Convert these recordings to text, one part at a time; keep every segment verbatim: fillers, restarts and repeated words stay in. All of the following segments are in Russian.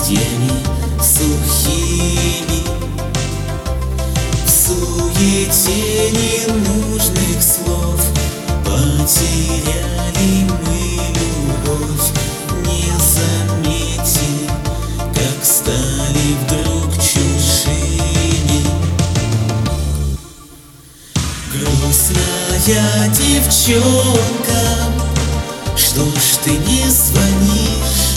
листьями сухими. В суете ненужных слов потеряли мы любовь, не заметили, как стали вдруг чужими. Грустная девчонка, что ж ты не звонишь?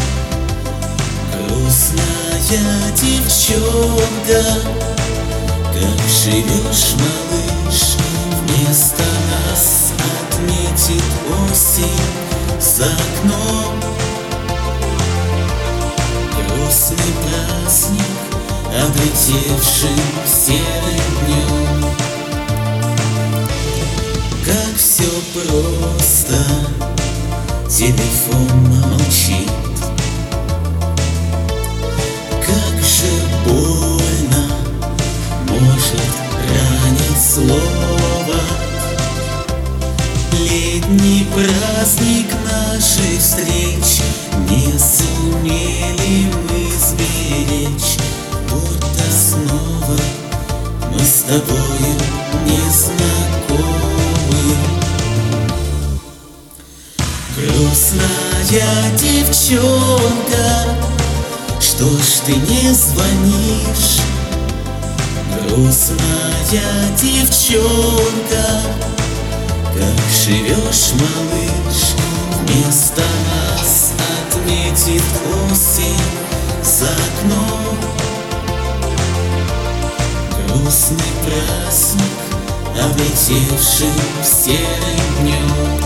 Грустная девчонка, как живешь, малыш? Вместо нас отметит осень за окном. Грустный праздник, облетевший серым днем. Как все просто, телефон молчит. Как же больно может ранить слово. Летний праздник наших встреч не сумели мы сберечь, будто снова мы с тобою не знакомы. Грустная девчонка, что ж ты не звонишь? Грустная девчонка, как живешь, малыш? Вместо нас отметит осень за окном. Грустный праздник, облетевший серым днем.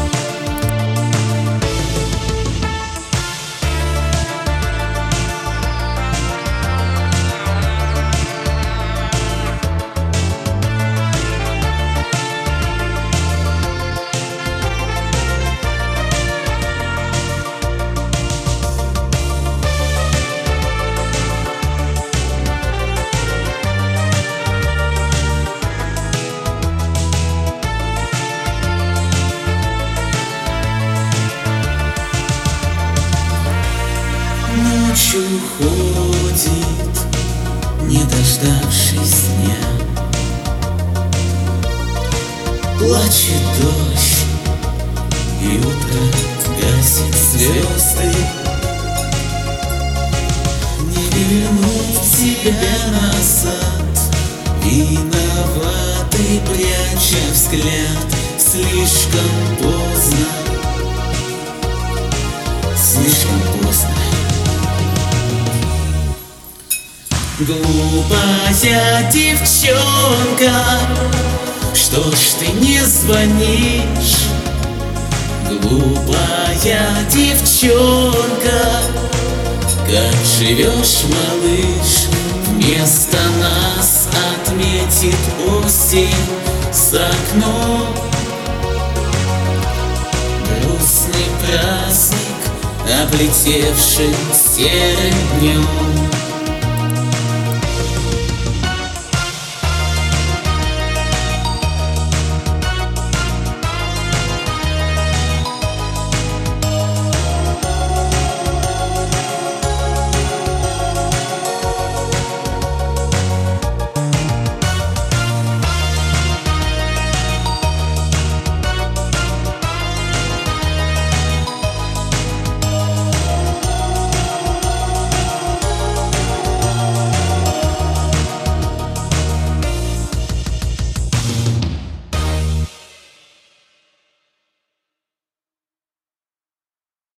Ночь уходит, не дождавшись дня. Плачет дождь, и утро гасит звезды. Не вернуть тебя назад, виноватый, пряча взгляд. Слишком поздно, слишком поздно. Глупая девчонка, что ж ты не звонишь? Глупая девчонка, как живешь, малыш? Вместо нас отметит осень за окном. Грустный праздник, облетевший серым днем.